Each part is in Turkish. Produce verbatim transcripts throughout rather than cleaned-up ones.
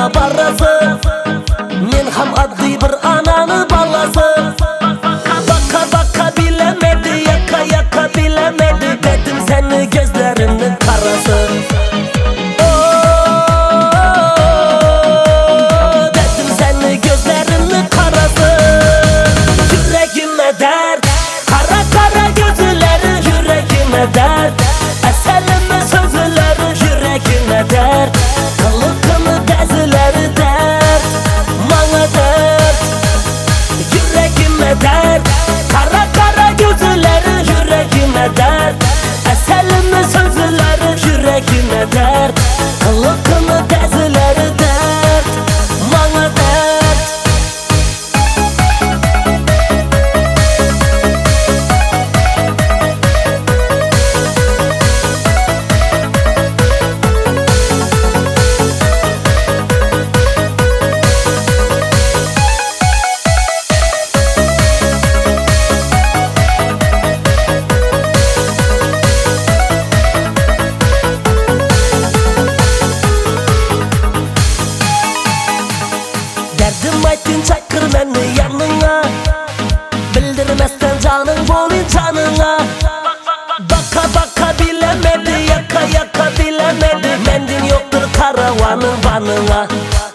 ana barası. Men ham adli bir ananı balası. Baka baka bilemedi, yaka yaka bilemedi. Dedim seni gözlerinin karası. Dedim seni gözlerinin karası. Yüreğime dert, kara kara gözleri yüreğime dert. Eselime sözleri yüreğime dert. Kılıkını dezileri dert, bana dert. Yüreğime dert, kara kara gözleri yüreğime dert. Eselime sözleri yüreğime dert. Kılıkını dezileri dert, bana dert. Derdim aytın çakır beni yanına. Bildirmezsen canın bolin canına. Baka baka bilemedi, yaka yaka bilemedi. Mendin yoktur karavanın banına.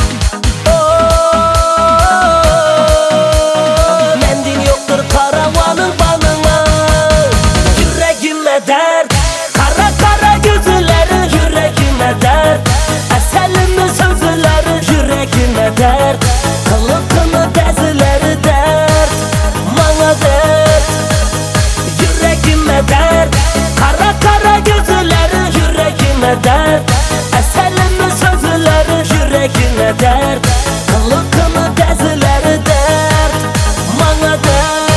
Mendin yoktur karavanın banına. Yüreğime dert, kara kara gözleri yüreğime dert. Eselime sözleri yüreğime dert. Kılıkını dezileri dert, bana dert. Yüreğime dert, kara kara gözleri yüreğime dert. Eselime sözleri yüreğime dert. Kılıkını dezileri dert, bana dert.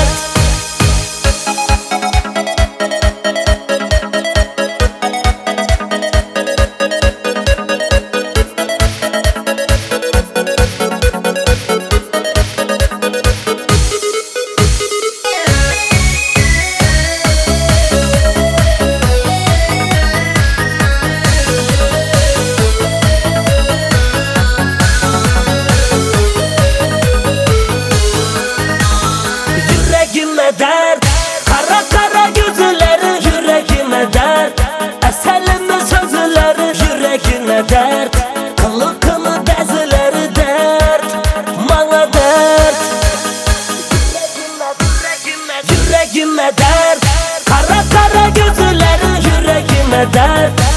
Yüreğime dert, kara kara gözleri yüreğime dert. Eselime sözleri yüreğime dert. Kılıkını dezileri dert, bana dert. Yüreğime dert, kara kara gözleri yüreğime dert.